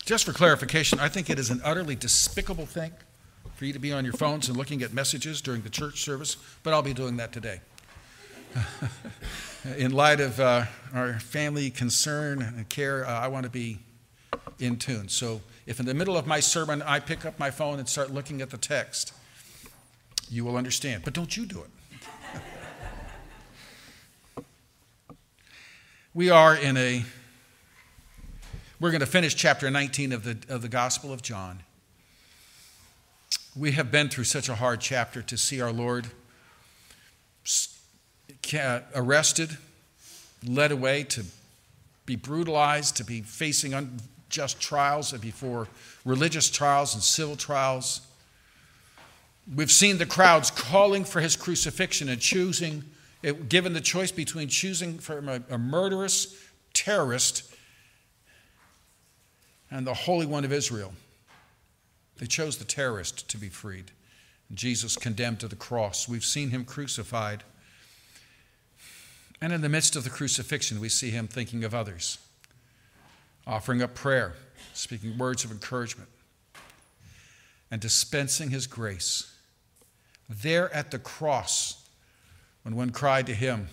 Just for clarification, I think it is an utterly despicable thing for you to be on your phones and looking at messages during the church service, but I'll be doing that today. In light of our family concern and care, I want to be in tune. So if in the middle of my sermon I pick up my phone and start looking at the text, you will understand. But don't you do it. We're going to finish chapter 19 of the Gospel of John. We have been through such a hard chapter to see our Lord arrested, led away to be brutalized, to be facing unjust trials before religious trials and civil trials. We've seen the crowds calling for his crucifixion and given the choice between choosing from a murderous terrorist and the Holy One of Israel. They chose the terrorist to be freed. Jesus condemned to the cross. We've seen him crucified. And in the midst of the crucifixion, we see him thinking of others, offering up prayer, speaking words of encouragement, and dispensing his grace. There at the cross, when one cried to him,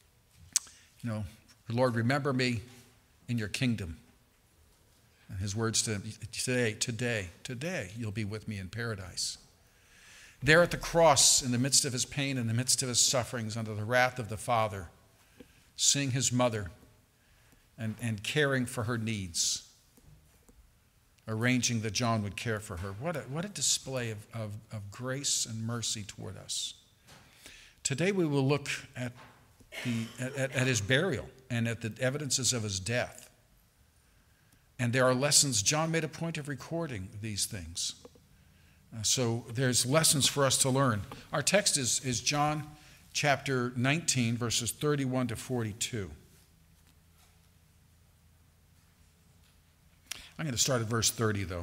Lord, remember me in your kingdom. And his words to him, today, you'll be with me in paradise. There at the cross, in the midst of his pain, in the midst of his sufferings, under the wrath of the Father, seeing his mother and caring for her needs, arranging that John would care for her. What a display of grace and mercy toward us. Today we will look at his burial and at the evidences of his death. And there are lessons. John made a point of recording these things. So there's lessons for us to learn. Our text is John chapter 19, verses 31 to 42. I'm going to start at verse 30, though.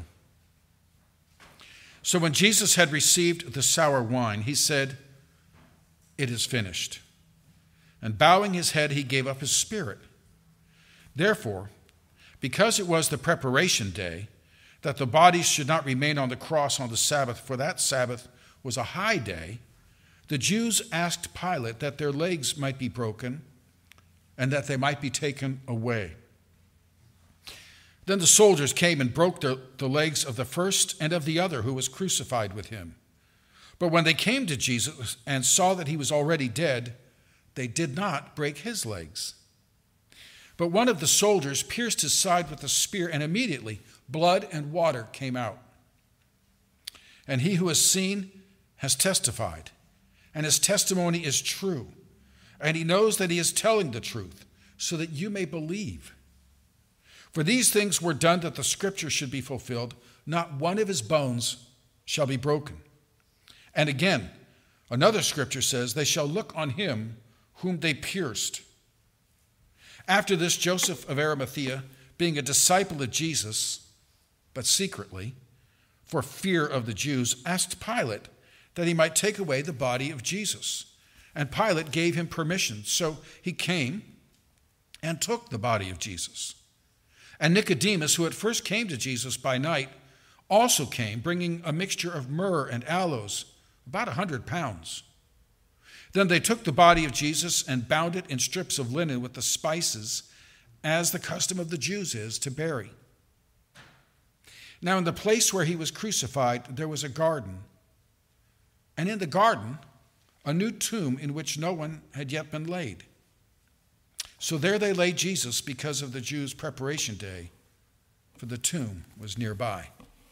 So when Jesus had received the sour wine, he said, "It is finished." And bowing his head, he gave up his spirit. Therefore, because it was the preparation day, that the bodies should not remain on the cross on the Sabbath, for that Sabbath was a high day, the Jews asked Pilate that their legs might be broken and that they might be taken away. Then the soldiers came and broke the legs of the first and of the other who was crucified with him. But when they came to Jesus and saw that he was already dead, they did not break his legs. But one of the soldiers pierced his side with a spear, and immediately blood and water came out. And he who has seen has testified, and his testimony is true. And he knows that he is telling the truth, so that you may believe. For these things were done that the scripture should be fulfilled. Not one of his bones shall be broken. And again, another scripture says, they shall look on him whom they pierced. After this, Joseph of Arimathea, being a disciple of Jesus, but secretly, for fear of the Jews, asked Pilate that he might take away the body of Jesus. And Pilate gave him permission. So he came and took the body of Jesus. And Nicodemus, who at first came to Jesus by night, also came, bringing a mixture of myrrh and aloes, about 100 pounds. Then they took the body of Jesus and bound it in strips of linen with the spices, as the custom of the Jews is to bury. Now in the place where he was crucified, there was a garden. And in the garden, a new tomb in which no one had yet been laid. So there they laid Jesus because of the Jews' preparation day, for the tomb was nearby.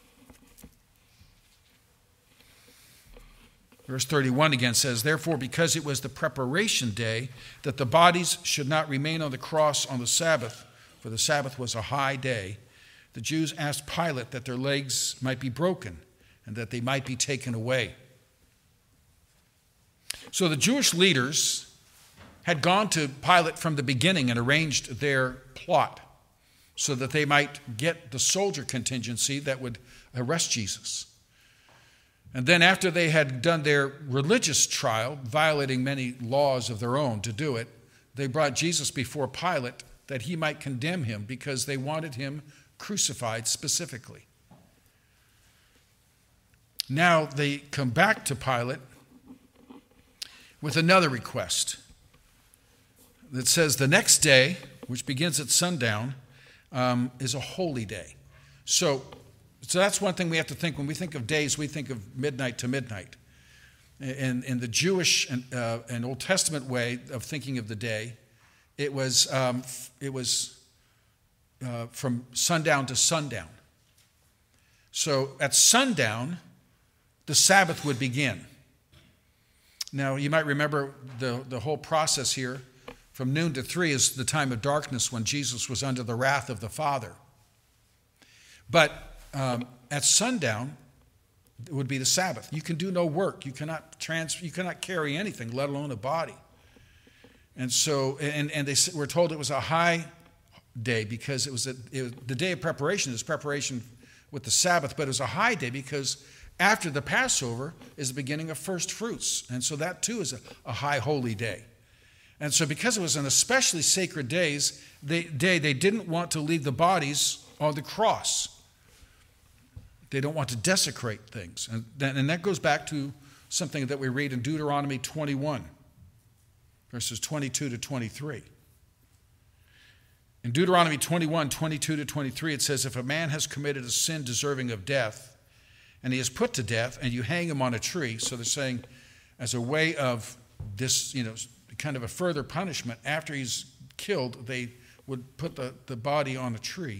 Verse 31 again says, therefore, because it was the preparation day, that the bodies should not remain on the cross on the Sabbath, for the Sabbath was a high day, the Jews asked Pilate that their legs might be broken and that they might be taken away. So the Jewish leaders had gone to Pilate from the beginning and arranged their plot so that they might get the soldier contingency that would arrest Jesus. And then after they had done their religious trial, violating many laws of their own to do it, they brought Jesus before Pilate that he might condemn him because they wanted him crucified specifically. Now they come back to Pilate with another request that says the next day, which begins at sundown, is a holy day. So that's one thing we have to think. When we think of days, we think of midnight to midnight. In the Jewish and Old Testament way of thinking of the day, it was from sundown to sundown. So at sundown, the Sabbath would begin. Now, you might remember the whole process here. From noon to 3 is the time of darkness when Jesus was under the wrath of the Father. But at sundown, it would be the Sabbath. You can do no work. You cannot carry anything, let alone a body. And so, and they were told it was a high day because it was the day of preparation. Is preparation with the Sabbath, but it was a high day because after the Passover is the beginning of first fruits, and so that too is a high holy day. And so, because it was an especially sacred day, they didn't want to leave the bodies on the cross. They don't want to desecrate things. And that goes back to something that we read in Deuteronomy 21, verses 22 to 23. In Deuteronomy 21, 22 to 23, it says, if a man has committed a sin deserving of death, and he is put to death, and you hang him on a tree, so they're saying as a way of this, kind of a further punishment, after he's killed, they would put the body on a tree.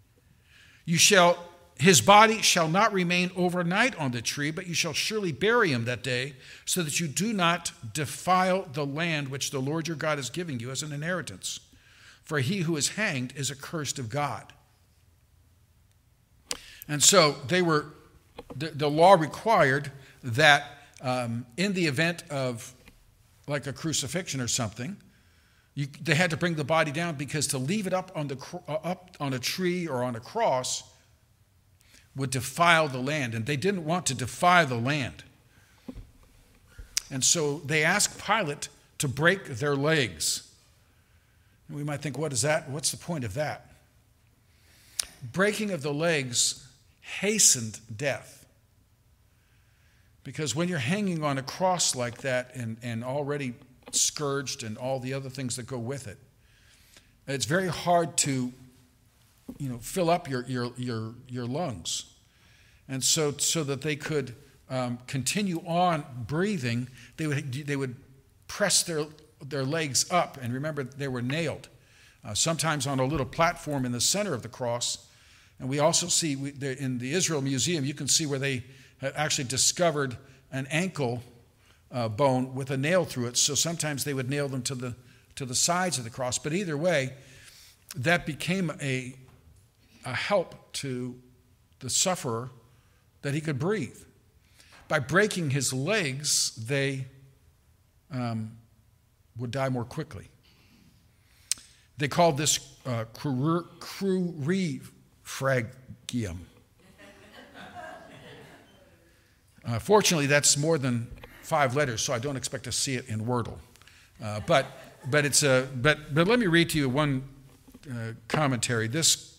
His body shall not remain overnight on the tree, but you shall surely bury him that day, so that you do not defile the land which the Lord your God is giving you as an inheritance. For he who is hanged is accursed of God. And so the law required that in the event of like a crucifixion or something, they had to bring the body down, because to leave it up on a tree or on a cross would defile the land, and they didn't want to defile the land. And so they asked Pilate to break their legs. And we might think, what is that? What's the point of that? Breaking of the legs hastened death. Because when you're hanging on a cross like that and already scourged and all the other things that go with it, it's very hard to, fill up your lungs. And so that they could continue on breathing, they would press their legs up. And remember, they were nailed, sometimes on a little platform in the center of the cross. And we also see in the Israel Museum, you can see where they had actually discovered an ankle bone with a nail through it. So sometimes they would nail them to the sides of the cross. But either way, that became a help to the sufferer that he could breathe. By breaking his legs, they would die more quickly. They called this crurifragium. Fortunately, that's more than 5 letters, so I don't expect to see it in Wordle. But let me read to you one commentary. This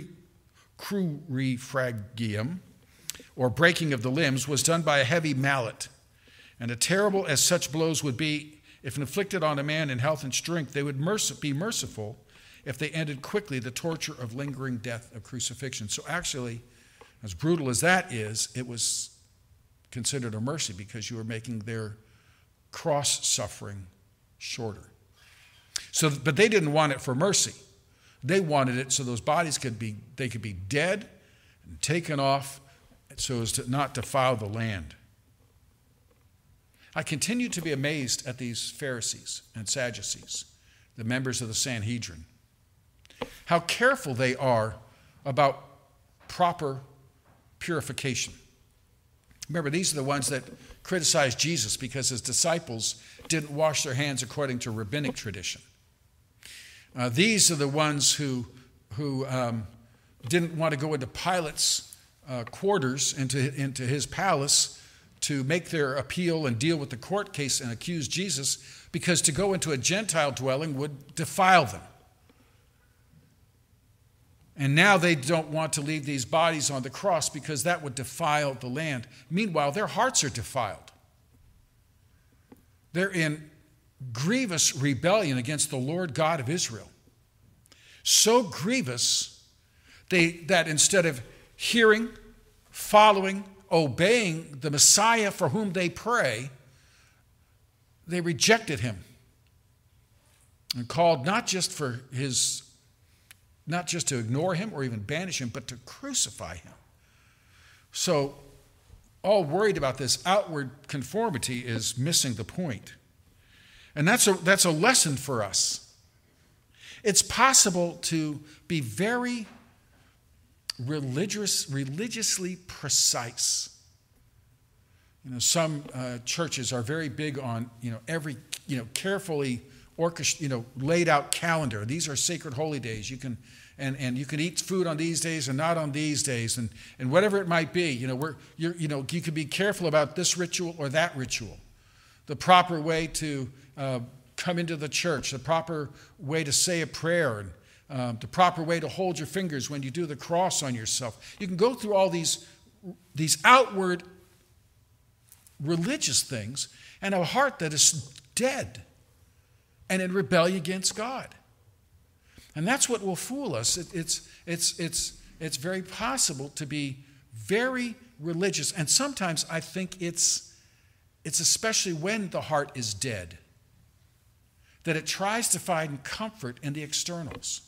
crurifragium, or breaking of the limbs, was done by a heavy mallet, and terrible as such blows would be, if inflicted on a man in health and strength, they would be merciful if they ended quickly the torture of lingering death of crucifixion. So actually, as brutal as that is, it was considered a mercy, because you were making their cross suffering shorter. But they didn't want it for mercy. They wanted it so those bodies could be dead and taken off, so as to not defile the land. I continue to be amazed at these Pharisees and Sadducees, the members of the Sanhedrin, how careful they are about proper purification. Remember, these are the ones that criticized Jesus because his disciples didn't wash their hands according to rabbinic tradition. These are the ones who didn't want to go into Pilate's quarters, into his palace, to make their appeal and deal with the court case and accuse Jesus, because to go into a Gentile dwelling would defile them. And now they don't want to leave these bodies on the cross because that would defile the land. Meanwhile, their hearts are defiled. They're in grievous rebellion against the Lord God of Israel. So grievous that instead of hearing, following, obeying the Messiah for whom they pray, they rejected him and called not just to ignore him or even banish him, but to crucify him. So all worried about this outward conformity is missing the point. And that's a lesson for us. It's possible to be very religiously precise. Some churches are very big on every carefully laid out calendar. These are sacred holy days. You can eat food on these days and not on these days, and whatever it might be. You can be careful about this ritual or that ritual, the proper way to come into the church, the proper way to say a prayer, and the proper way to hold your fingers when you do the cross on yourself. You can go through all these outward religious things and a heart that is dead and in rebellion against God. And that's what will fool us. It's very possible to be very religious. And sometimes I think it's especially when the heart is dead that it tries to find comfort in the externals.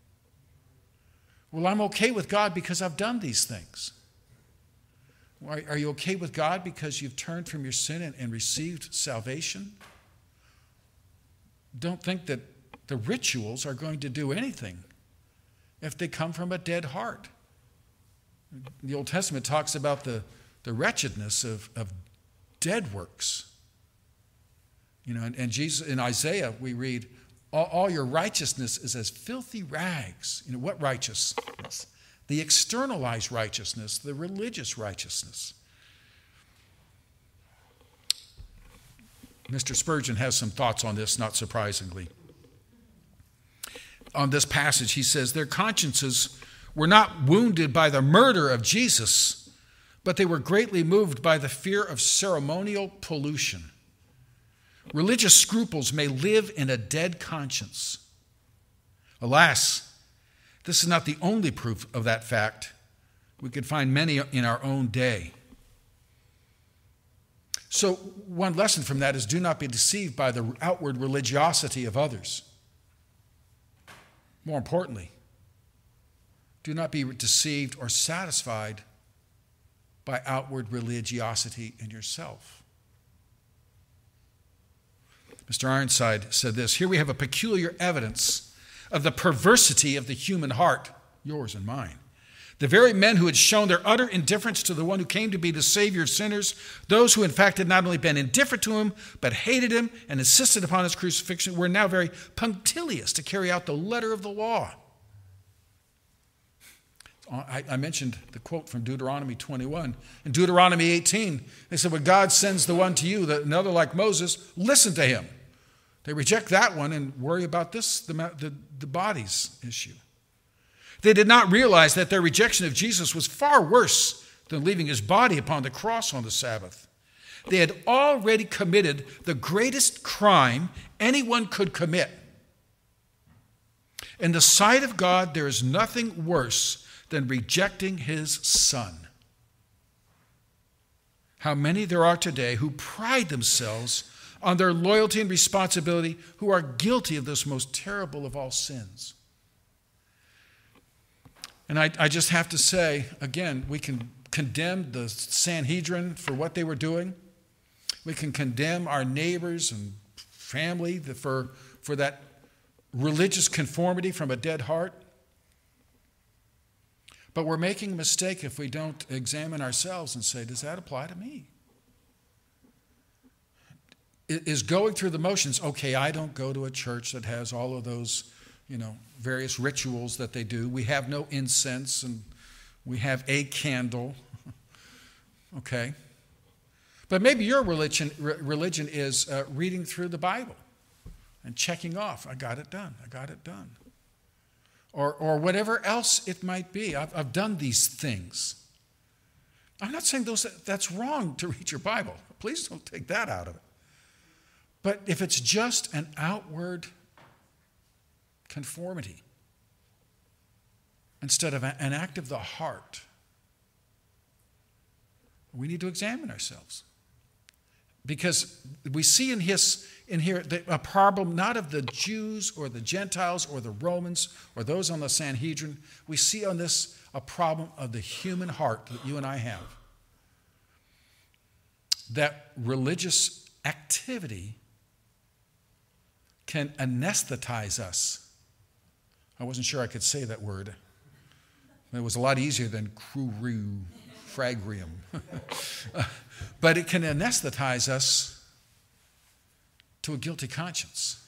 Well, I'm okay with God because I've done these things. Are you okay with God because you've turned from your sin and received salvation? Don't think that the rituals are going to do anything if they come from a dead heart. The Old Testament talks about the wretchedness of dead works. And Jesus, in Isaiah, we read, all your righteousness is as filthy rags. What righteousness? The externalized righteousness, the religious righteousness. Mr. Spurgeon has some thoughts on this, not surprisingly. On this passage, he says, their consciences were not wounded by the murder of Jesus, but they were greatly moved by the fear of ceremonial pollution. Religious scruples may live in a dead conscience. Alas, this is not the only proof of that fact. We could find many in our own day. So one lesson from that is do not be deceived by the outward religiosity of others. More importantly, do not be deceived or satisfied by outward religiosity in yourself. Mr. Ironside said this, here we have a peculiar evidence of the perversity of the human heart, yours and mine. The very men who had shown their utter indifference to the one who came to be the Savior of sinners, those who in fact had not only been indifferent to him, but hated him and insisted upon his crucifixion, were now very punctilious to carry out the letter of the law. I mentioned the quote from Deuteronomy 21. In Deuteronomy 18, they said, when God sends the one to you, another like Moses, listen to him. They reject that one and worry about this, the bodies issue. They did not realize that their rejection of Jesus was far worse than leaving his body upon the cross on the Sabbath. They had already committed the greatest crime anyone could commit. In the sight of God, there is nothing worse than rejecting his Son. How many there are today who pride themselves on their loyalty and responsibility, who are guilty of this most terrible of all sins. And I just have to say, again, we can condemn the Sanhedrin for what they were doing. We can condemn our neighbors and family for that religious conformity from a dead heart. But we're making a mistake if we don't examine ourselves and say, does that apply to me? Is going through the motions, okay, I don't go to a church that has all of those, various rituals that they do. We have no incense and we have a candle. Okay. But maybe your religion is reading through the Bible and checking off, I got it done. or whatever else it might be. I've done these things. I'm not saying that's wrong to read your Bible. Please don't take that out of it. But if it's just an outward conformity instead of an act of the heart, we need to examine ourselves. Because we see in here a problem not of the Jews or the Gentiles or the Romans or those on the Sanhedrin. We see on this a problem of the human heart that you and I have. That religious activity can anesthetize us. I wasn't sure I could say that word. It was a lot easier than fragrium. But it can anesthetize us to a guilty conscience.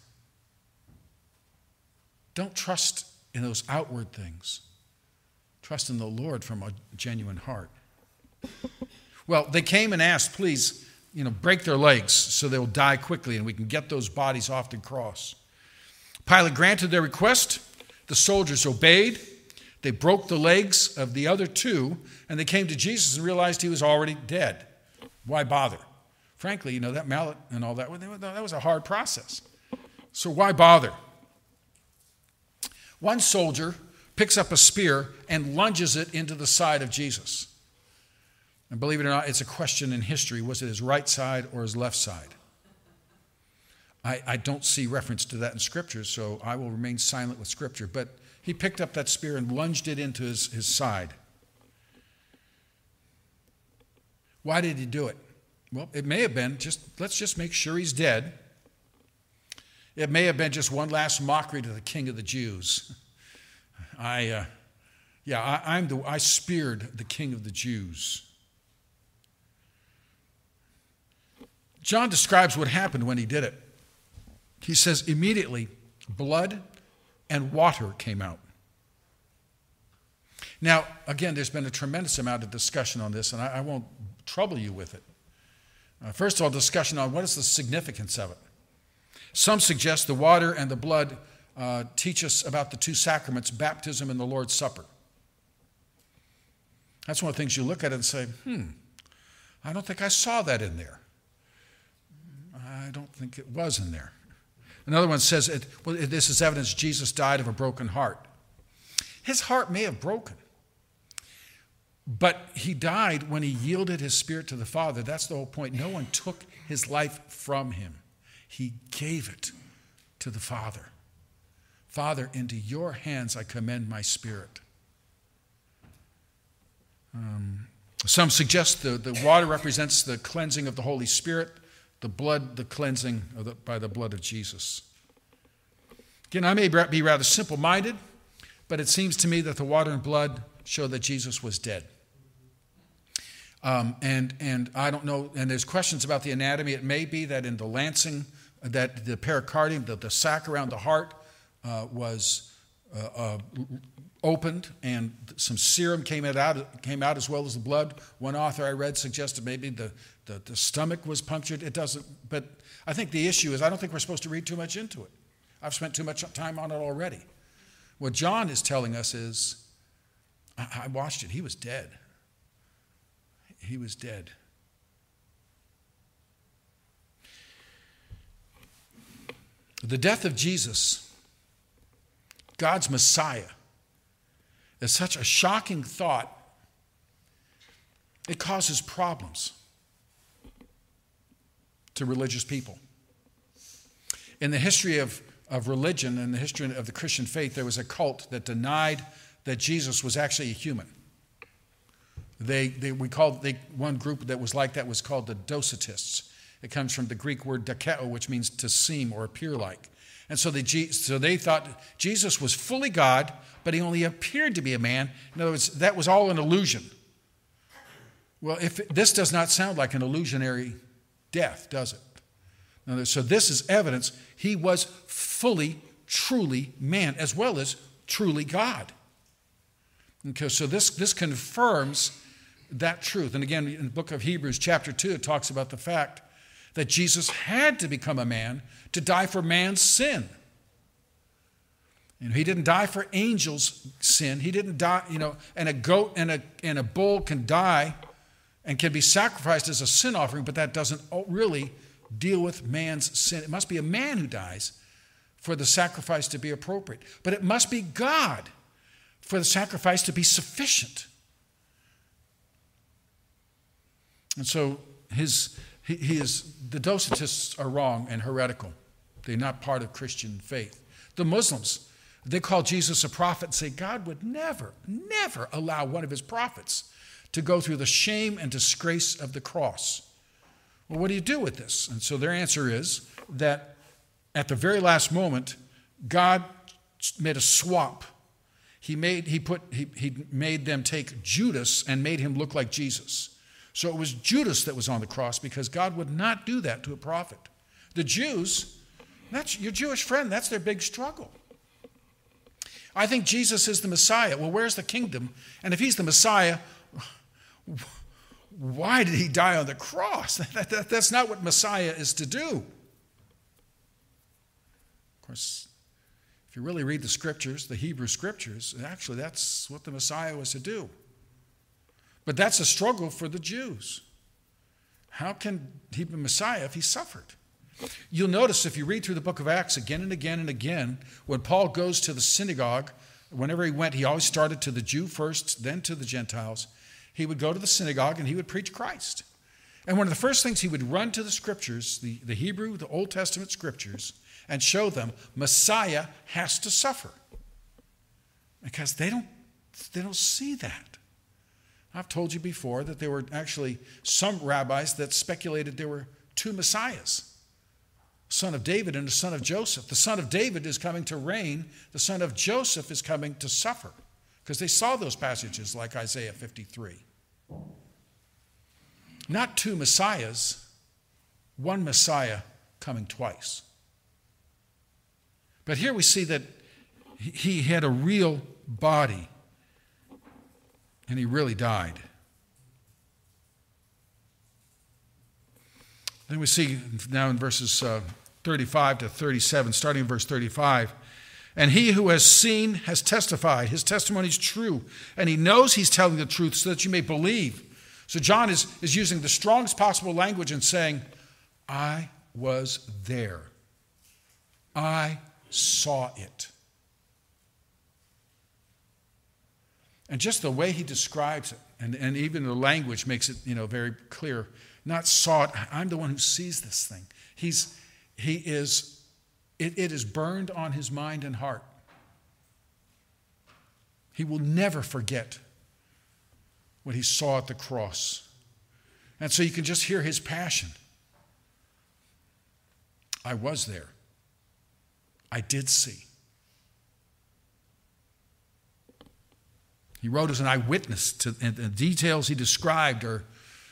Don't trust in those outward things. Trust in the Lord from a genuine heart. Well, they came and asked, please, break their legs so they'll die quickly and we can get those bodies off the cross. Pilate granted their request. The soldiers obeyed. They broke the legs of the other two, and they came to Jesus and realized he was already dead. Why bother? Frankly, that mallet and all that was a hard process. So why bother? One soldier picks up a spear and lunges it into the side of Jesus. And believe it or not, it's a question in history. Was it his right side or his left side? I don't see reference to that in Scripture, so I will remain silent with Scripture. But he picked up that spear and lunged it into his side. Why did he do it? Well, it may have been let's just make sure he's dead. It may have been just one last mockery to the King of the Jews. I speared the King of the Jews. John describes what happened when he did it. He says, immediately, blood and water came out. Now, again, there's been a tremendous amount of discussion on this, and I won't trouble you with it. First of all, discussion on what is the significance of it. Some suggest the water and the blood teach us about the two sacraments, baptism and the Lord's Supper. That's one of the things you look at it and say, I don't think I saw that in there. I don't think it was in there. Another one says, this is evidence Jesus died of a broken heart. His heart may have broken, but he died when he yielded his spirit to the Father. That's the whole point. No one took his life from him. He gave it to the Father. Father, into your hands I commend my spirit. Some suggest the water represents the cleansing of the Holy Spirit, the blood, the cleansing by the blood of Jesus. Again, I may be rather simple-minded, but it seems to me that the water and blood show that Jesus was dead. And I don't know, and there's questions about the anatomy. It may be that in the lancing, that the pericardium, the sac around the heart, was opened, and some serum came out as well as the blood. One author I read suggested maybe the stomach was punctured. It doesn't, but I think the issue is I don't think we're supposed to read too much into it. I've spent too much time on it already. What John is telling us is, I watched it. He was dead. He was dead. The death of Jesus, God's Messiah, is such a shocking thought. It causes problems to religious people. In the history of religion and the history of the Christian faith, there was a cult that denied that Jesus was actually a human. One group that was like that was called the Docetists. It comes from the Greek word dokeo, which means to seem or appear like. And so they thought Jesus was fully God, but he only appeared to be a man. In other words, that was all an illusion. Well, this does not sound like an illusionary death, does it? So this is evidence he was fully, truly man, as well as truly God. Okay, so this confirms that truth. And again, in the book of Hebrews, chapter 2, it talks about the fact that Jesus had to become a man to die for man's sin. He didn't die for angels' sin. He didn't die, and a goat and a bull can die and can be sacrificed as a sin offering, but that doesn't really deal with man's sin. It must be a man who dies for the sacrifice to be appropriate. But it must be God for the sacrifice to be sufficient. And so the Docetists are wrong and heretical. They're not part of Christian faith. The Muslims, they call Jesus a prophet and say God would never, never allow one of his prophets to go through the shame and disgrace of the cross. Well, what do you do with this? And so their answer is that at the very last moment, God made a swap. He made them take Judas and made him look like Jesus. So it was Judas that was on the cross because God would not do that to a prophet. The Jews, that's your Jewish friend, that's their big struggle. I think Jesus is the Messiah. Well, where's the kingdom? And if he's the Messiah, why did he die on the cross? That's not what Messiah is to do. Of course, if you really read the scriptures, the Hebrew scriptures, actually that's what the Messiah was to do. But that's a struggle for the Jews. How can he be Messiah if he suffered? You'll notice if you read through the book of Acts again and again and again, when Paul goes to the synagogue, whenever he went, he always started to the Jew first, then to the Gentiles. He would go to the synagogue and he would preach Christ. And one of the first things he would run to the scriptures, the Hebrew, the Old Testament scriptures, and show them Messiah has to suffer. Because they don't see that. I've told you before that there were actually some rabbis that speculated there were two Messiahs, a son of David and a son of Joseph. The son of David is coming to reign. The son of Joseph is coming to suffer. Because they saw those passages like Isaiah 53. Not two Messiahs, one Messiah coming twice. But here we see that he had a real body and he really died. Then we see now in verses 35 to 37, starting in verse 35, and he who has seen has testified. His testimony is true, and he knows he's telling the truth so that you may believe. So John is using the strongest possible language and saying, I was there. I saw it. And just the way he describes it, and even the language makes it, very clear. Not saw it, I'm the one who sees this thing. It is burned on his mind and heart. He will never forget what he saw at the cross. And so you can just hear his passion. I was there. I did see. He wrote as an eyewitness, and the details he described are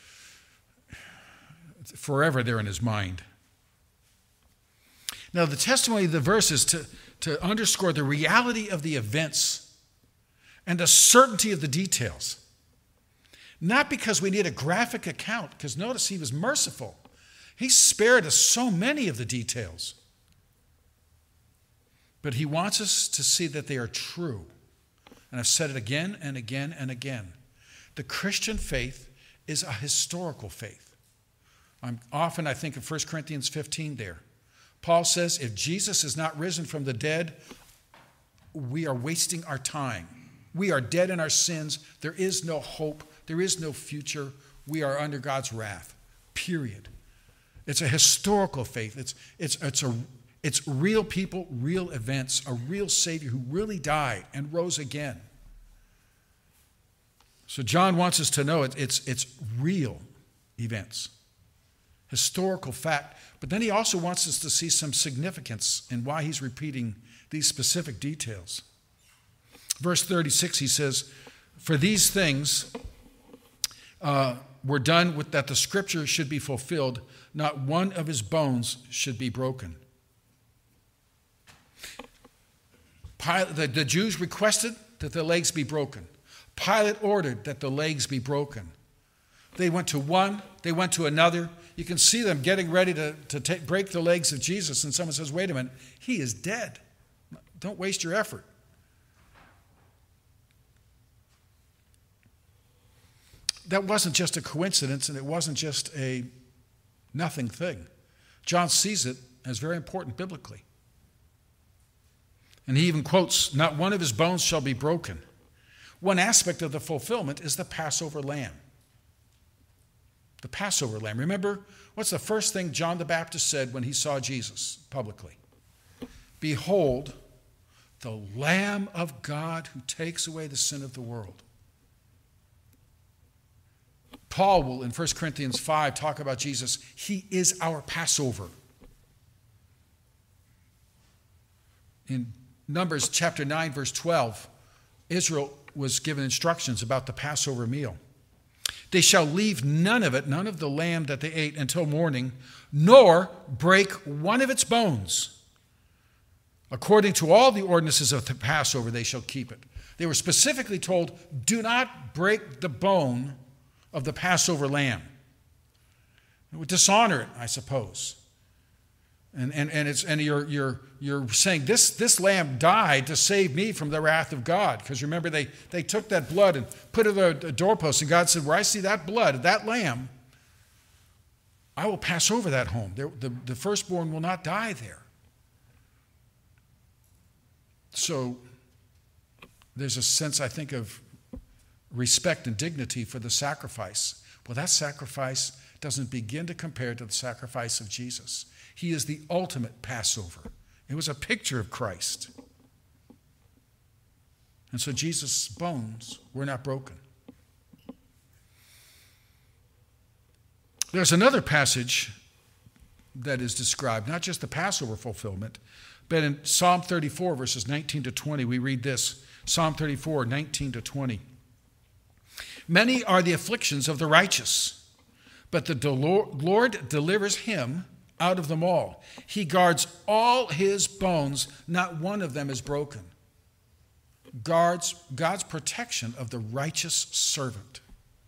forever there in his mind. Now, the testimony of the verse is to underscore the reality of the events and the certainty of the details. Not because we need a graphic account, because notice he was merciful. He spared us so many of the details. But he wants us to see that they are true. And I've said it again and again and again. The Christian faith is a historical faith. I think of 1 Corinthians 15 there. Paul says, if Jesus is not risen from the dead, we are wasting our time. We are dead in our sins. There is no hope. There is no future. We are under God's wrath. Period. It's a historical faith. It's real people, real events, a real Savior who really died and rose again. So John wants us to know it's real events, historical fact. But then he also wants us to see some significance in why he's repeating these specific details. Verse 36, he says, for these things were done with that the scripture should be fulfilled, not one of his bones should be broken. The Jews requested that the legs be broken. Pilate ordered that the legs be broken. They went to one, they went to another. You can see them getting ready to break the legs of Jesus, and someone says, wait a minute, he is dead. Don't waste your effort. That wasn't just a coincidence, and it wasn't just a nothing thing. John sees it as very important biblically. And he even quotes, "Not one of his bones shall be broken." One aspect of the fulfillment is the Passover lamb. The Passover lamb. Remember, what's the first thing John the Baptist said when he saw Jesus publicly? "Behold, the Lamb of God who takes away the sin of the world." Paul will, in 1 Corinthians 5, talk about Jesus. He is our Passover. In Numbers chapter 9, verse 12, Israel was given instructions about the Passover meal. "They shall leave none of it, none of the lamb that they ate, until morning, nor break one of its bones. According to all the ordinances of the Passover, they shall keep it." They were specifically told, do not break the bone of the Passover lamb. It would dishonor it, I suppose. And you're saying this lamb died to save me from the wrath of God. Because remember, they took that blood and put it on the doorpost, and God said, "Where I see that blood, that lamb, I will pass over that home. The firstborn will not die there." So there's a sense, I think, of respect and dignity for the sacrifice. Well, that sacrifice doesn't begin to compare to the sacrifice of Jesus. He is the ultimate Passover. It was a picture of Christ. And so Jesus' bones were not broken. There's another passage that is described, not just the Passover fulfillment, but in Psalm 34, verses 19 to 20, we read this. Psalm 34, 19 to 20. "Many are the afflictions of the righteous, but the Lord delivers him out of them all. He guards all his bones, not one of them is broken." God's protection of the righteous servant.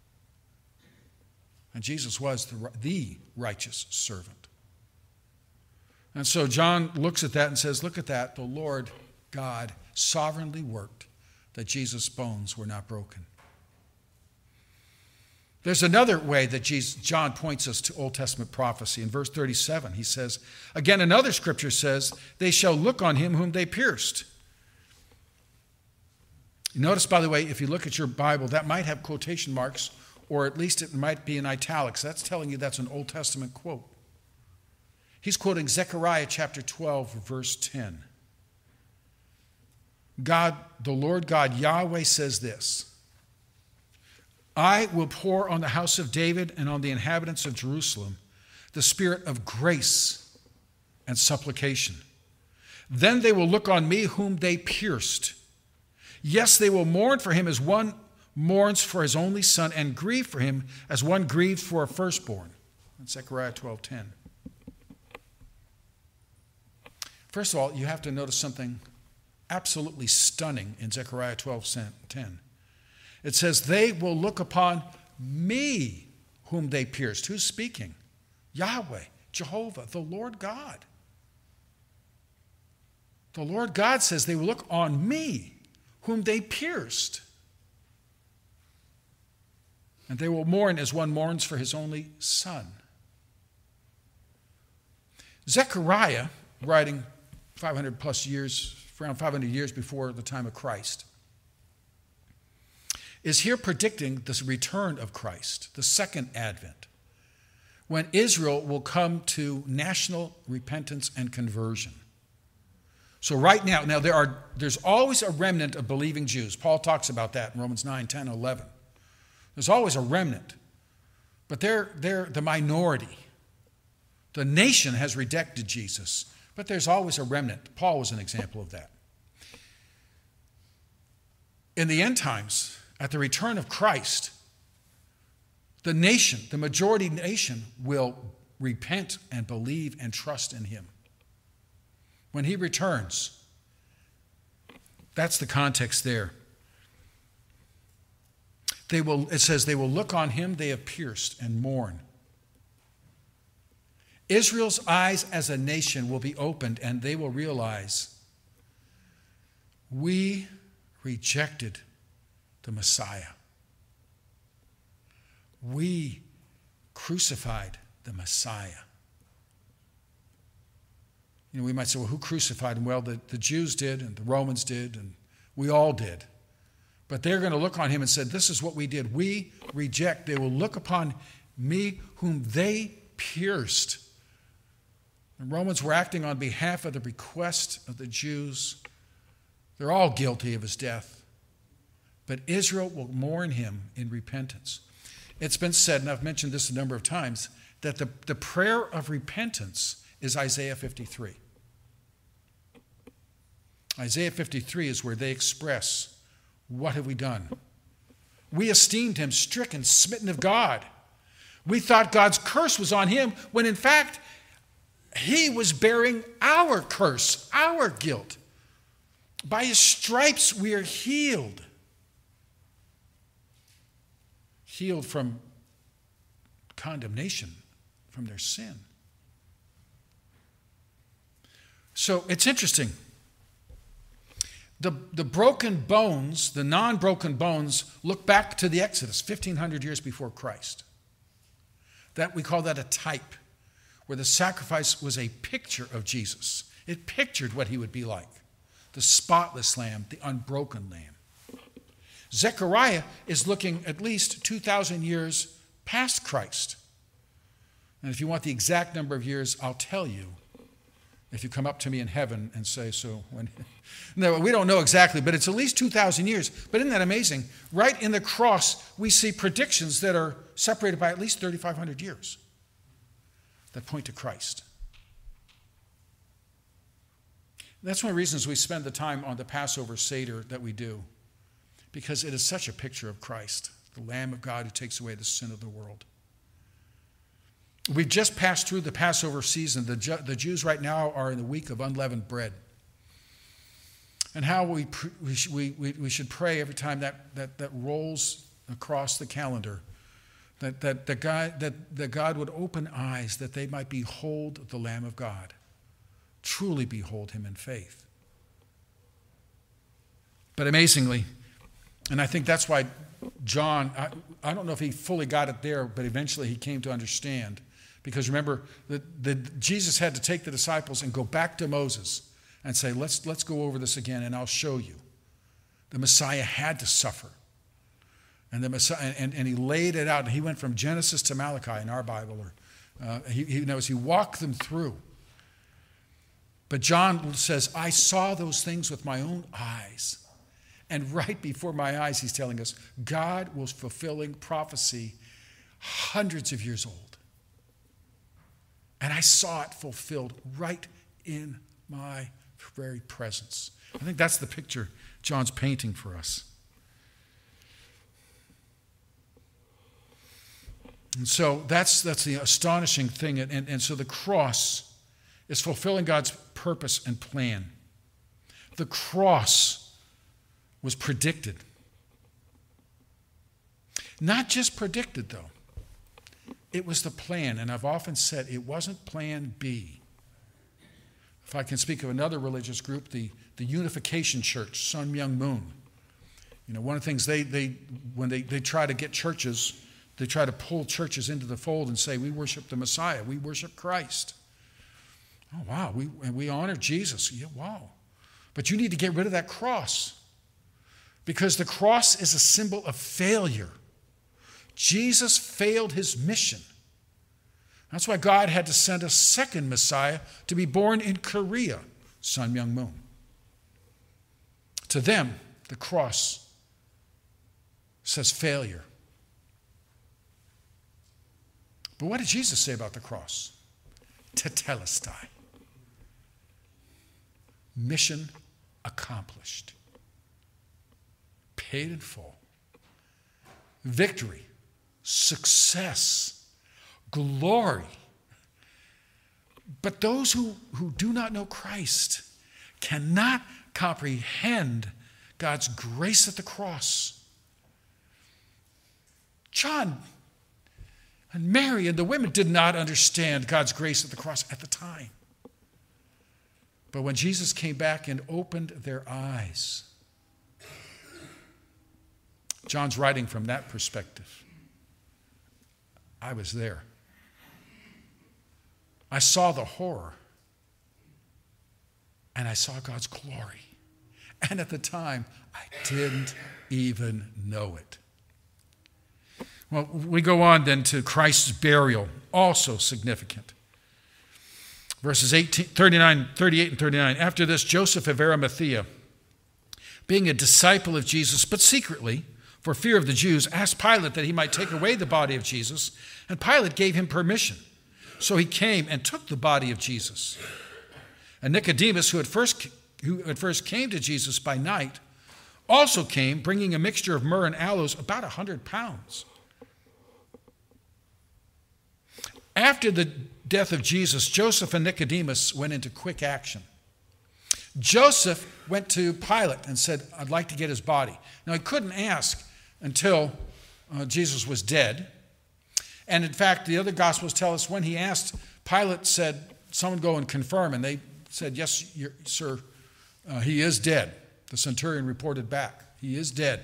And Jesus was the righteous servant. And so John looks at that and says, look at that. The Lord God sovereignly worked that Jesus' bones were not broken. There's another way that John points us to Old Testament prophecy. In verse 37, he says, again, another scripture says, "They shall look on him whom they pierced." Notice, by the way, if you look at your Bible, that might have quotation marks, or at least it might be in italics. That's telling you that's an Old Testament quote. He's quoting Zechariah chapter 12, verse 10. God, the Lord God, Yahweh, says this: "I will pour on the house of David and on the inhabitants of Jerusalem the spirit of grace and supplication. Then they will look on me whom they pierced. Yes, they will mourn for him as one mourns for his only son, and grieve for him as one grieved for a firstborn." That's Zechariah 12:10. First of all, you have to notice something absolutely stunning in Zechariah 12:10. It says, "They will look upon me whom they pierced." Who's speaking? Yahweh, Jehovah, the Lord God. The Lord God says they will look on me whom they pierced. And they will mourn as one mourns for his only son. Zechariah, writing 500 plus years, around 500 years before the time of Christ, is here predicting the return of Christ, the second advent, when Israel will come to national repentance and conversion. So right now there's always a remnant of believing Jews. Paul talks about that in Romans 9, 10, 11. There's always a remnant, but they're the minority. The nation has rejected Jesus, but there's always a remnant. Paul was an example of that. In the end times, at the return of Christ, the nation, the majority nation, will repent and believe and trust in him. When he returns, that's the context there. It says, "They will look on him they have pierced and mourn." Israel's eyes as a nation will be opened, and they will realize We rejected the Messiah. We crucified the Messiah. We might say, well, who crucified him? Well, the Jews did, and the Romans did, and we all did. But they're going to look on him and say, this is what we did. We reject. They will look upon me whom they pierced. The Romans were acting on behalf of the request of the Jews. They're all guilty of his death. But Israel will mourn him in repentance. It's been said, and I've mentioned this a number of times, that the prayer of repentance is Isaiah 53. Isaiah 53 is where they express, what have we done? We esteemed him stricken, smitten of God. We thought God's curse was on him, when in fact, he was bearing our curse, our guilt. By his stripes we are healed. Healed from condemnation, from their sin. So it's interesting. The broken bones, the non-broken bones, look back to the Exodus, 1,500 years before Christ. That we call that a type, where the sacrifice was a picture of Jesus. It pictured what he would be like. The spotless lamb, the unbroken lamb. Zechariah is looking at least 2,000 years past Christ. And if you want the exact number of years, I'll tell you. If you come up to me in heaven and say, so when... No, we don't know exactly, but it's at least 2,000 years. But isn't that amazing? Right in the cross, we see predictions that are separated by at least 3,500 years that point to Christ. That's one of the reasons we spend the time on the Passover Seder that we do, because it is such a picture of Christ, the Lamb of God who takes away the sin of the world. We've just passed through the Passover season. The Jews right now are in the week of unleavened bread. And how we should pray every time that rolls across the calendar, that God would open eyes that they might behold the Lamb of God, truly behold him in faith. But amazingly, and I think that's why John, I don't know if he fully got it there, but eventually he came to understand. Because remember, Jesus had to take the disciples and go back to Moses and say, let's go over this again and I'll show you. The Messiah had to suffer. And the Messiah, and he laid it out. He went from Genesis to Malachi in our Bible. He walked them through. But John says, I saw those things with my own eyes. And right before my eyes, he's telling us, God was fulfilling prophecy hundreds of years old. And I saw it fulfilled right in my very presence. I think that's the picture John's painting for us. And so that's the astonishing thing. And so the cross is fulfilling God's purpose and plan. The cross was predicted. Not just predicted, though. It was the plan, and I've often said it wasn't plan B. If I can speak of another religious group, the Unification Church, Sun Myung Moon. One of the things when they try to get churches, they try to pull churches into the fold and say, we worship the Messiah, we worship Christ. Oh, wow, we honor Jesus. Yeah, wow. But you need to get rid of that cross, because the cross is a symbol of failure. Jesus failed his mission. That's why God had to send a second Messiah to be born in Korea, Sun Myung Moon. To them, the cross says failure. But what did Jesus say about the cross? Tetelestai. Mission accomplished. Paid in full. Victory. Success, glory. But those who do not know Christ cannot comprehend God's grace at the cross. John and Mary and the women did not understand God's grace at the cross at the time. But when Jesus came back and opened their eyes, John's writing from that perspective. I was there. I saw the horror. And I saw God's glory. And at the time, I didn't even know it. Well, we go on then to Christ's burial, also significant. Verses 38 and 39. After this, Joseph of Arimathea, being a disciple of Jesus, but secretly, for fear of the Jews, asked Pilate that he might take away the body of Jesus, and Pilate gave him permission. So he came and took the body of Jesus. And Nicodemus, who at first came to Jesus by night, also came, bringing a mixture of myrrh and aloes, about 100 pounds. After the death of Jesus, Joseph and Nicodemus went into quick action. Joseph went to Pilate and said, I'd like to get his body. Now, he couldn't ask until Jesus was dead. And in fact, the other Gospels tell us when he asked, Pilate said, someone go and confirm. And they said, yes, sir, he is dead. The centurion reported back, he is dead.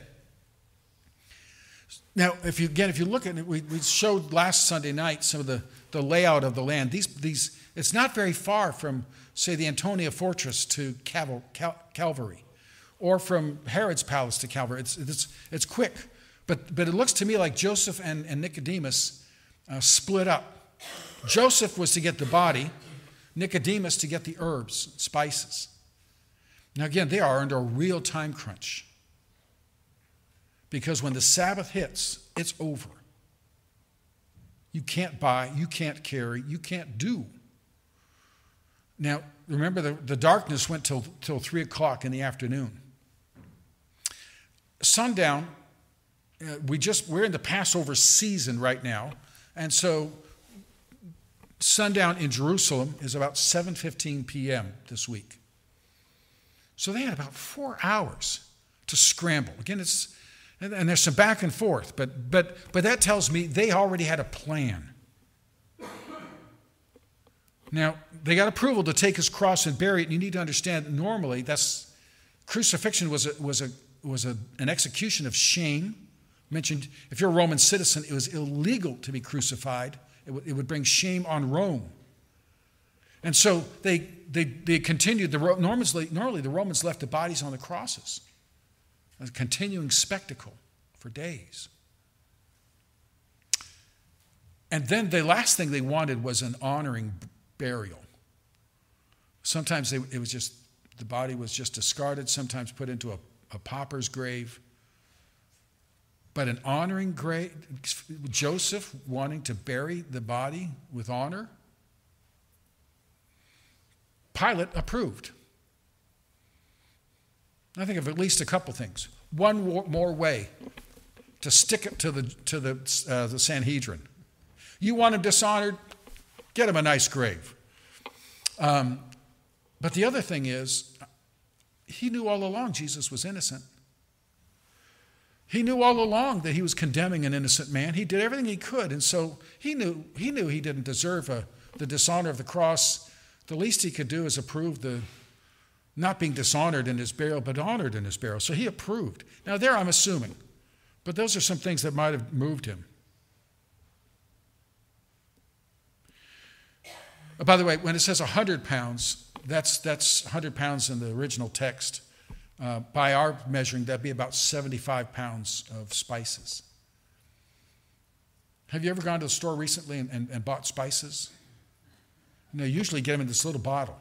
Now, if you look at it, we showed last Sunday night some of the layout of the land. These it's not very far from, say, the Antonia Fortress to Calvary, or from Herod's palace to Calvary. It's quick, but it looks to me like Joseph and Nicodemus split up. Joseph was to get the body, Nicodemus to get the herbs, spices. Now again, they are under a real time crunch. Because when the Sabbath hits, it's over. You can't buy, you can't carry, you can't do. Now, remember the darkness went till 3 o'clock in the afternoon. Sundown, we're in the Passover season right now, and so sundown in Jerusalem is about 7:15 p.m. this week. So they had about 4 hours to scramble. Again, and there's some back and forth, but that tells me they already had a plan. Now, they got approval to take his cross and bury it, and you need to understand, normally, crucifixion was an execution of shame. Mentioned, if you're a Roman citizen, it was illegal to be crucified. It would bring shame on Rome. And so they continued. Normally, the Romans left the bodies on the crosses. A continuing spectacle for days. And then the last thing they wanted was an honoring burial. Sometimes the body was just discarded, sometimes put into a pauper's grave. But an honoring grave, Joseph wanting to bury the body with honor, Pilate approved. I think of at least a couple things. One more way to stick it to the Sanhedrin. You want him dishonored? Get him a nice grave. But the other thing is, he knew all along Jesus was innocent. He knew all along that he was condemning an innocent man. He did everything he could, and so he knew he didn't deserve the dishonor of the cross. The least he could do is approve the not being dishonored in his burial, but honored in his burial. So he approved. Now there I'm assuming, but those are some things that might have moved him. By the way, when it says 100 pounds, that's 100 pounds in the original text. By our measuring, that'd be about 75 pounds of spices. Have you ever gone to the store recently and bought spices? You usually get them in this little bottle.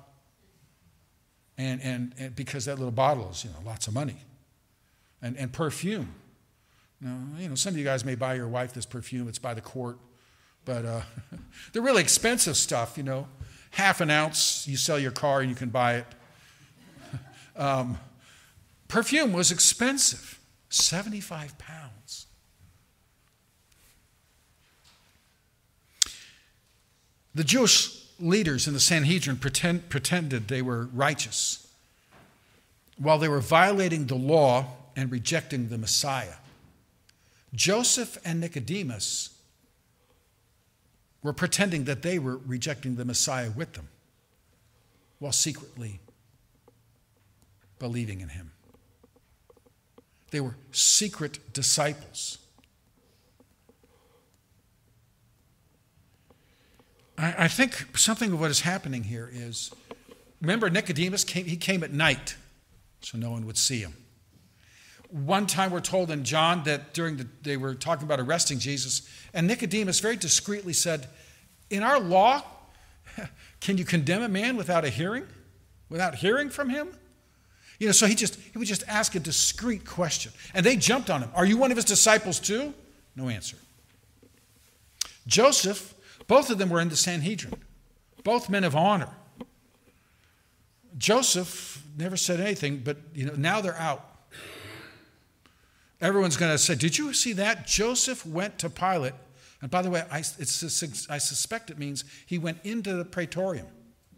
And because that little bottle is, lots of money. And perfume. Now, some of you guys may buy your wife this perfume. It's by the quart. But they're really expensive stuff, Half an ounce, you sell your car and you can buy it. Perfume was expensive. 75 pounds. The Jewish leaders in the Sanhedrin pretended they were righteous while they were violating the law and rejecting the Messiah. Joseph and Nicodemus were pretending that they were rejecting the Messiah with them while secretly believing in him. They were secret disciples. I think something of what is happening here is, remember Nicodemus came at night so no one would see him. One time we're told in John that they were talking about arresting Jesus, and Nicodemus very discreetly said, in our law, can you condemn a man without hearing from him? So he would just ask a discreet question. And they jumped on him. Are you one of his disciples too? No answer. Joseph, both of them were in the Sanhedrin. Both men of honor. Joseph never said anything, but now they're out. Everyone's going to say, did you see that? Joseph went to Pilate. And by the way, I suspect it means he went into the praetorium.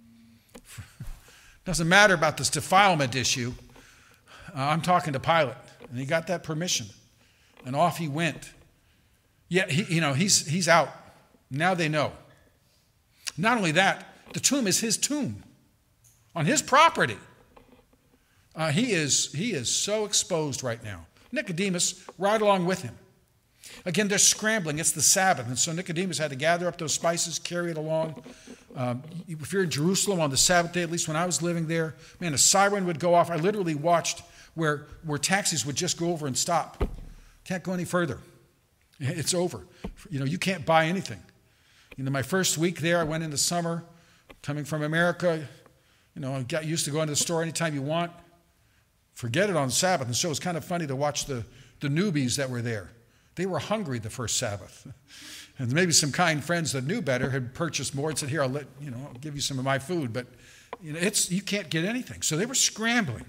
Doesn't matter about this defilement issue. I'm talking to Pilate. And he got that permission. And off he went. Yet, he's out. Now they know. Not only that, the tomb is his tomb. On his property. He is so exposed right now. Nicodemus right along with him. Again, they're scrambling. It's the Sabbath. And so Nicodemus had to gather up those spices, carry it along. If you're in Jerusalem on the Sabbath day, at least when I was living there, man, a siren would go off. I literally watched where taxis would just go over and stop. Can't go any further. It's over. You can't buy anything. My first week there, I went in the summer, coming from America. I got used to going to the store anytime you want. Forget it on Sabbath. And so it was kind of funny to watch the newbies that were there. They were hungry the first Sabbath. And maybe some kind friends that knew better had purchased more and said, here, I'll give you some of my food. But you can't get anything. So they were scrambling.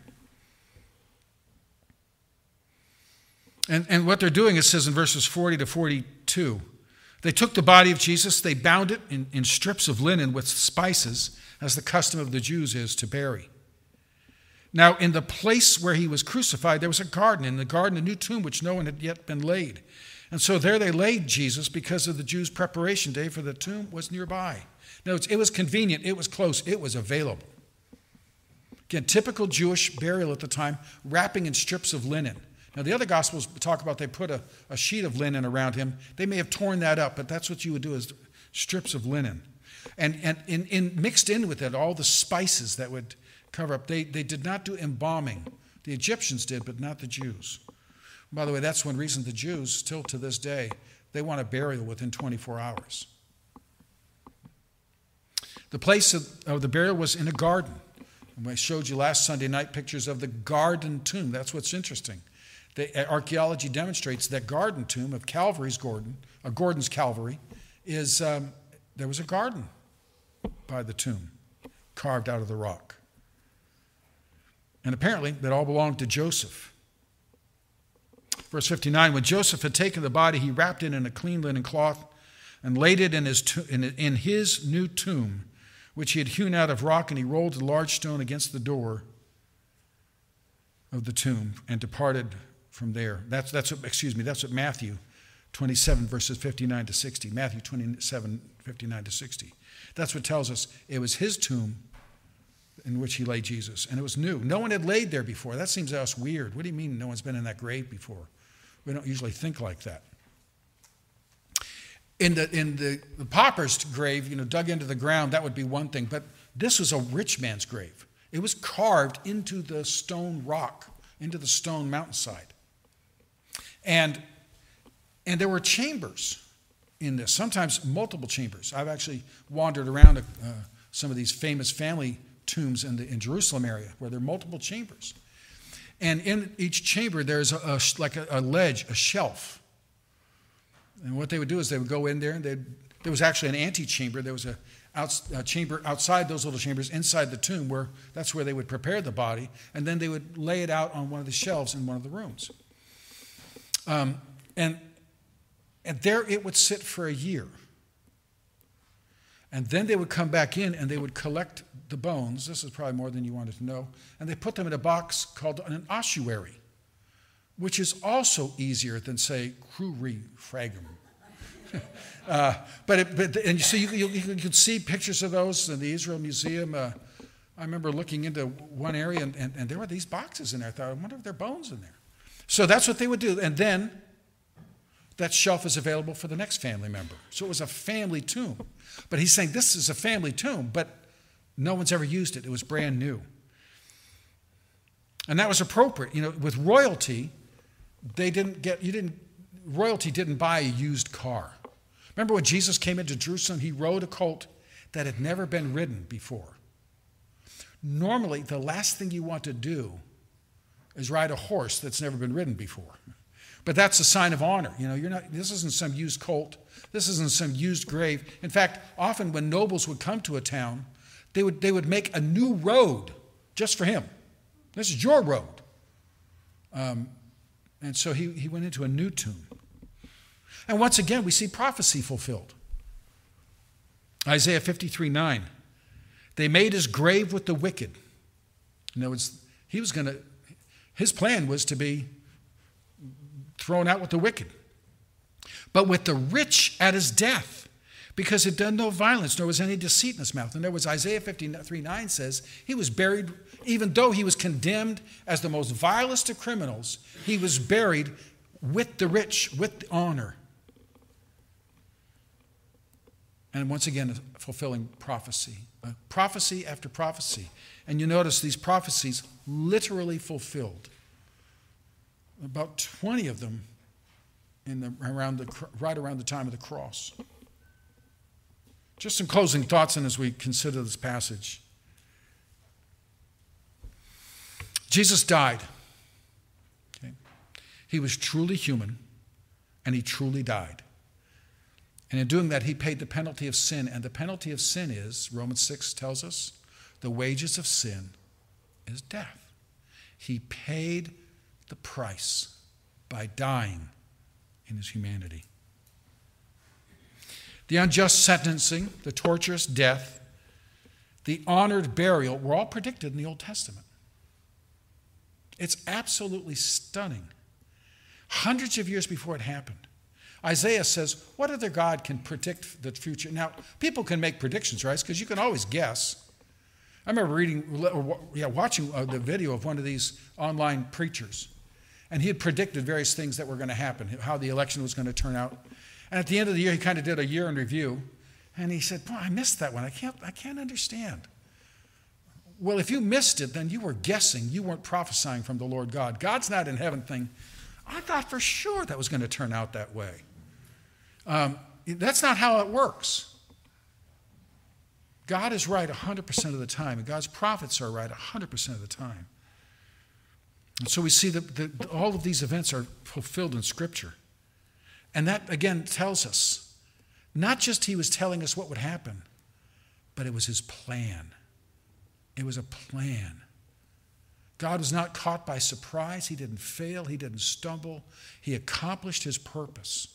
And what they're doing, it says in verses 40 to 42, they took the body of Jesus, they bound it in strips of linen with spices, as the custom of the Jews is to bury. Now, in the place where he was crucified, there was a garden. In the garden, a new tomb which no one had yet been laid. And so there they laid Jesus because of the Jews' preparation day, for the tomb was nearby. Now, it was convenient. It was close. It was available. Again, typical Jewish burial at the time, wrapping in strips of linen. Now, the other Gospels talk about they put a sheet of linen around him. They may have torn that up, but that's what you would do, is strips of linen. And mixed in with it, all the spices that would cover up. They did not do embalming. The Egyptians did, but not the Jews. By the way, that's one reason the Jews, still to this day, they want a burial within 24 hours. The place of the burial was in a garden. And I showed you last Sunday night pictures of the garden tomb. That's what's interesting. Archaeology demonstrates that garden tomb of Gordon's Calvary, is there was a garden by the tomb, carved out of the rock. And apparently, that all belonged to Joseph. Verse 59, when Joseph had taken the body, he wrapped it in a clean linen cloth and laid it in his new tomb, which he had hewn out of rock, and he rolled a large stone against the door of the tomb and departed from there. That's what Matthew 27, verses 59 to 60. Matthew 27, 59 to 60. That's what tells us it was his tomb in which he laid Jesus. And it was new. No one had laid there before. That seems to us weird. What do you mean no one's been in that grave before? We don't usually think like that. In the pauper's grave, dug into the ground, that would be one thing. But this was a rich man's grave. It was carved into the stone rock, into the stone mountainside. And there were chambers in this, sometimes multiple chambers. I've actually wandered around some of these famous family tombs in Jerusalem area where there are multiple chambers. And in each chamber there's a ledge, a shelf. And what they would do is they would go in there, and there was actually an antechamber. There was a chamber outside those little chambers inside the tomb that's where they would prepare the body, and then they would lay it out on one of the shelves in one of the rooms. And there it would sit for a year. And then they would come back in and they would collect the bones. This is probably more than you wanted to know. And they put them in a box called an ossuary, which is also easier than, say, crurifragum. And so you can see pictures of those in the Israel Museum. I remember looking into one area, and there were these boxes in there. I thought, I wonder if there are bones in there. So that's what they would do. And then that shelf is available for the next family member. So it was a family tomb. But he's saying this is a family tomb, but no one's ever used it. It was brand new. And that was appropriate. You know, with royalty, royalty didn't buy a used car. Remember when Jesus came into Jerusalem, he rode a colt that had never been ridden before. Normally, the last thing you want to do is ride a horse that's never been ridden before. But that's a sign of honor. You know, this isn't some used colt. This isn't some used grave. In fact, often when nobles would come to a town, they would make a new road just for him. This is your road. And so he went into a new tomb. And once again, we see prophecy fulfilled. Isaiah 53:9. They made his grave with the wicked. In other words, his plan was to be thrown out with the wicked. But with the rich at his death, because he'd done no violence, nor was any deceit in his mouth. In other words, Isaiah 53:9 says he was buried, even though he was condemned as the most vilest of criminals, he was buried with the rich, with honor. And once again, fulfilling prophecy. Prophecy after prophecy. And you notice these prophecies literally fulfilled. About 20 of them right around the time of the cross. Just some closing thoughts and as we consider this passage. Jesus died. Okay? He was truly human, and he truly died. And in doing that, he paid the penalty of sin. And the penalty of sin is, Romans 6 tells us, the wages of sin is death. He paid the price by dying in his humanity. The unjust sentencing, the torturous death, the honored burial were all predicted in the Old Testament. It's absolutely stunning. Hundreds of years before it happened. Isaiah says, what other God can predict the future? Now, people can make predictions, right? Because you can always guess. I remember watching the video of one of these online preachers. And he had predicted various things that were going to happen, how the election was going to turn out. And at the end of the year, he kind of did a year in review. And he said, boy, I missed that one. I can't understand. Well, if you missed it, then you were guessing. You weren't prophesying from the Lord God. God's not in heaven thing. I thought for sure that was going to turn out that way. That's not how it works. God is right 100% of the time, and God's prophets are right 100% of the time. And so we see that all of these events are fulfilled in Scripture. And that, again, tells us, not just he was telling us what would happen, but it was his plan. It was a plan. God was not caught by surprise. He didn't fail. He didn't stumble. He accomplished his purpose.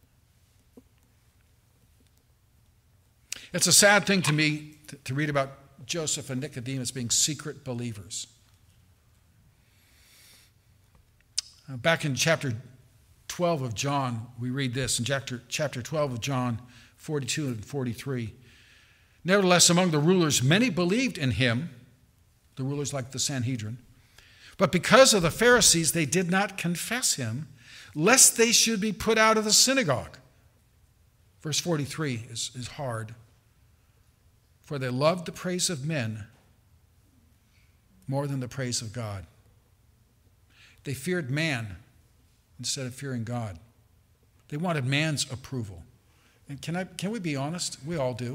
It's a sad thing to me to read about Joseph and Nicodemus being secret believers. Back in chapter 12 of John, we read this in chapter 12 of John, 42 and 43. Nevertheless, among the rulers, many believed in him, the rulers like the Sanhedrin, but because of the Pharisees, they did not confess him, lest they should be put out of the synagogue. Verse 43 is hard. For they loved the praise of men more than the praise of God. They feared man instead of fearing God. They wanted man's approval. And can we be honest? We all do.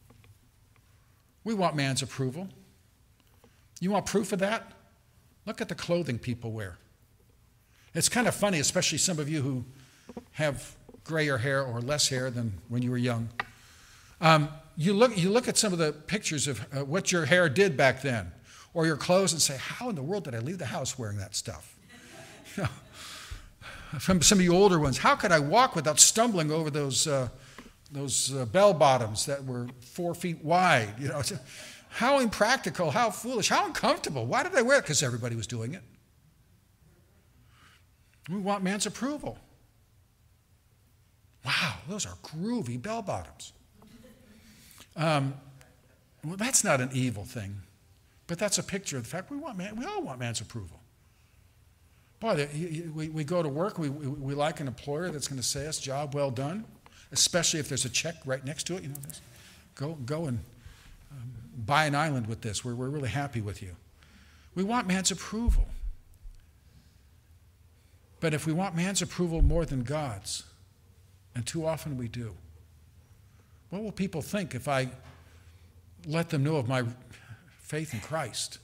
We want man's approval. You want proof of that? Look at the clothing people wear. It's kind of funny, especially some of you who have grayer hair or less hair than when you were young. You look at some of the pictures of what your hair did back then, or your clothes, and say, how in the world did I leave the house wearing that stuff? You know, from some of you older ones, how could I walk without stumbling over those bell bottoms that were 4 feet wide? You know, how impractical, how foolish, how uncomfortable. Why did I wear it? Because everybody was doing it. We want man's approval. Wow, those are groovy bell bottoms. Well, that's not an evil thing. But that's a picture of the fact we all want man's approval. Boy, we go to work, we like an employer that's going to say us, job well done, especially if there's a check right next to it. Go and buy an island with this. We're really happy with you. We want man's approval. But if we want man's approval more than God's, and too often we do, what will people think if I let them know of my faith in Christ?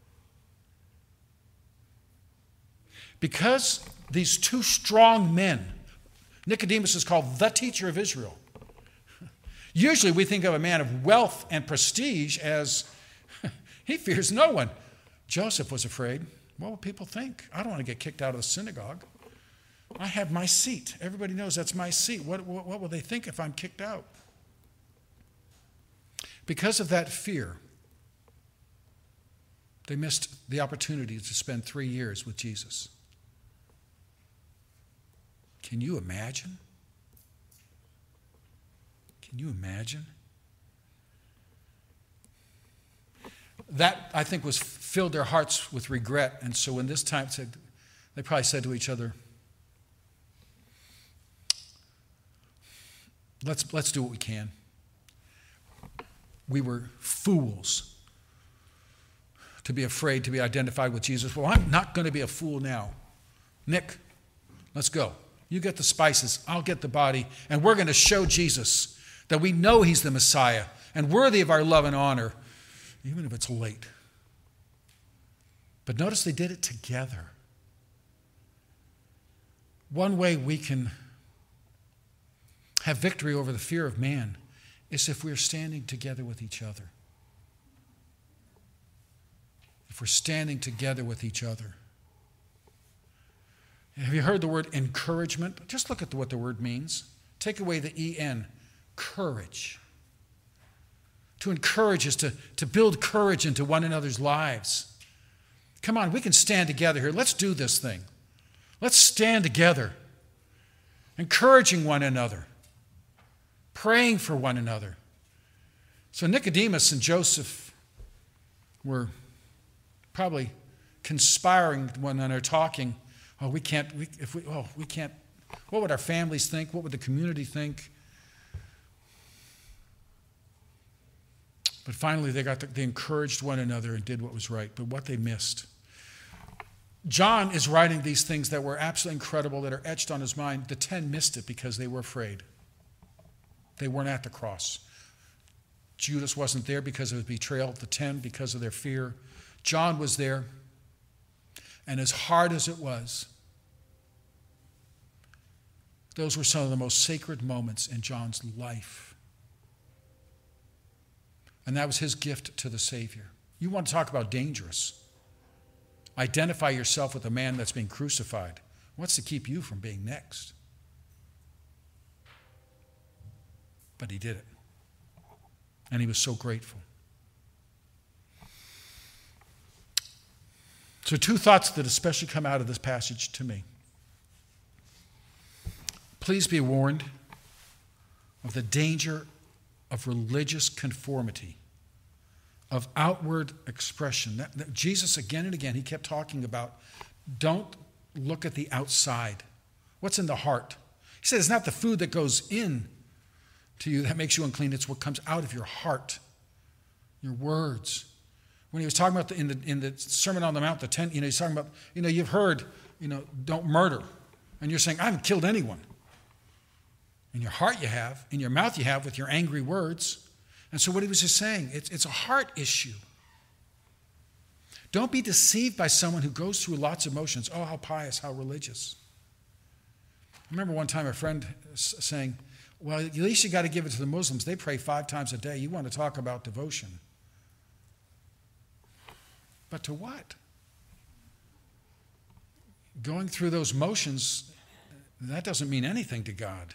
Because these two strong men, Nicodemus is called the teacher of Israel. Usually we think of a man of wealth and prestige as he fears no one. Joseph was afraid. What will people think? I don't want to get kicked out of the synagogue. I have my seat. Everybody knows that's my seat. What will they think if I'm kicked out? Because of that fear, they missed the opportunity to spend 3 years with Jesus. Can you imagine? Can you imagine? That, I think, filled their hearts with regret. And so when this time they probably said to each other, let's do what we can. We were fools to be afraid to be identified with Jesus. Well, I'm not going to be a fool now. Nick, let's go. You get the spices, I'll get the body, and we're going to show Jesus that we know he's the Messiah and worthy of our love and honor, even if it's late. But notice they did it together. One way we can have victory over the fear of man is if we're standing together with each other. If we're standing together with each other. Have you heard the word encouragement? Just look at what the word means. Take away the E-N, courage. To encourage is to build courage into one another's lives. Come on, we can stand together here. Let's do this thing. Let's stand together, encouraging one another, praying for one another. So Nicodemus and Joseph were probably conspiring with one another, talking. We can't. What would our families think? What would the community think? But finally, they encouraged one another and did what was right. But what they missed. John is writing these things that were absolutely incredible, that are etched on his mind. The 10 missed it because they were afraid. They weren't at the cross. Judas wasn't there because of his betrayal. The 10 because of their fear. John was there. And as hard as it was, those were some of the most sacred moments in John's life. And that was his gift to the Savior. You want to talk about dangerous. Identify yourself with a man that's being crucified. What's to keep you from being next? But he did it. And he was so grateful. So 2 thoughts that especially come out of this passage to me. Please be warned of the danger of religious conformity, of outward expression. That Jesus, again and again, he kept talking about, don't look at the outside. What's in the heart? He said it's not the food that goes in to you that makes you unclean. It's what comes out of your heart, your words. When he was talking about in the Sermon on the Mount, the 10, he's talking about, you've heard, don't murder. And you're saying, I haven't killed anyone. In your heart you have, in your mouth you have with your angry words. And so what he was just saying, it's a heart issue. Don't be deceived by someone who goes through lots of emotions. Oh, how pious, how religious. I remember one time a friend saying, well, at least you got to give it to the Muslims. They pray 5 times a day. You want to talk about devotion. But to what? Going through those motions, that doesn't mean anything to God.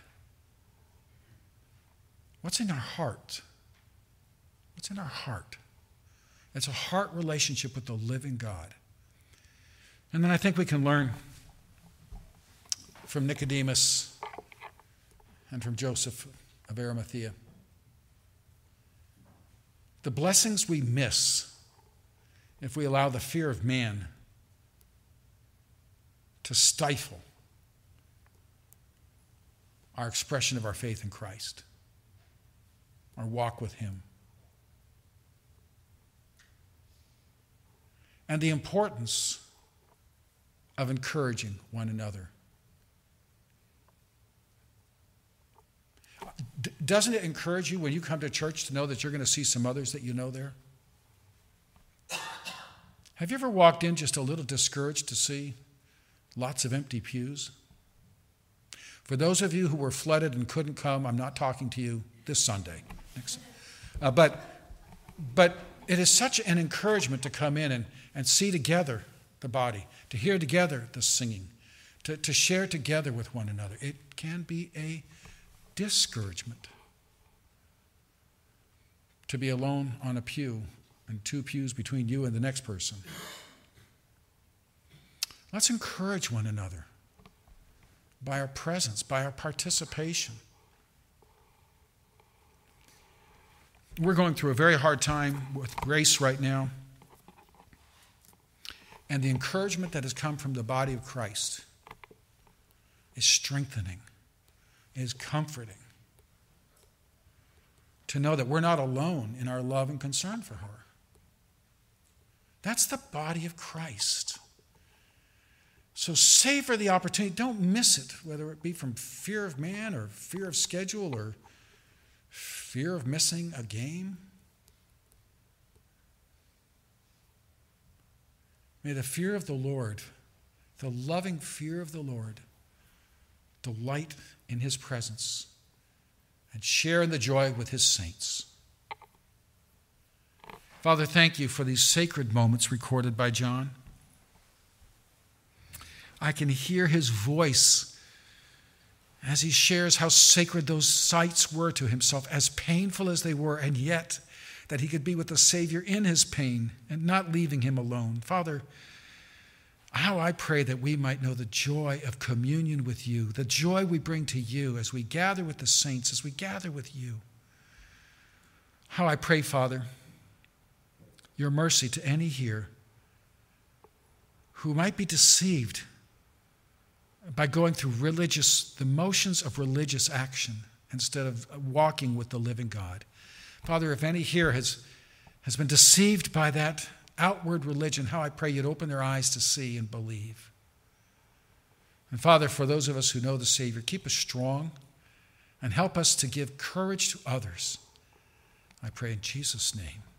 What's in our heart? What's in our heart? It's a heart relationship with the living God. And then I think we can learn from Nicodemus and from Joseph of Arimathea. The blessings we miss if we allow the fear of man to stifle our expression of our faith in Christ, our walk with him. And the importance of encouraging one another. Doesn't it encourage you when you come to church to know that you're going to see some others that you know there? Have you ever walked in just a little discouraged to see lots of empty pews? For those of you who were flooded and couldn't come, I'm not talking to you this Sunday. But it is such an encouragement to come in and see together the body, to hear together the singing, to share together with one another. It can be a discouragement to be alone on a pew and 2 pews between you and the next person. Let's encourage one another by our presence, by our participation. We're going through a very hard time with Grace right now. And the encouragement that has come from the body of Christ is strengthening, is comforting. To know that we're not alone in our love and concern for her. That's the body of Christ. So savor the opportunity. Don't miss it, whether it be from fear of man or fear of schedule or fear of missing a game. May the fear of the Lord, the loving fear of the Lord, delight in his presence and share in the joy with his saints. Father, thank you for these sacred moments recorded by John. I can hear his voice as he shares how sacred those sights were to himself, as painful as they were, and yet that he could be with the Savior in his pain and not leaving him alone. Father, how I pray that we might know the joy of communion with you, the joy we bring to you as we gather with the saints, as we gather with you. How I pray, Father, your mercy to any here who might be deceived by going through the motions of religious action instead of walking with the living God. Father, if any here has been deceived by that outward religion, how I pray you'd open their eyes to see and believe. And Father, for those of us who know the Savior, keep us strong and help us to give courage to others. I pray in Jesus' name.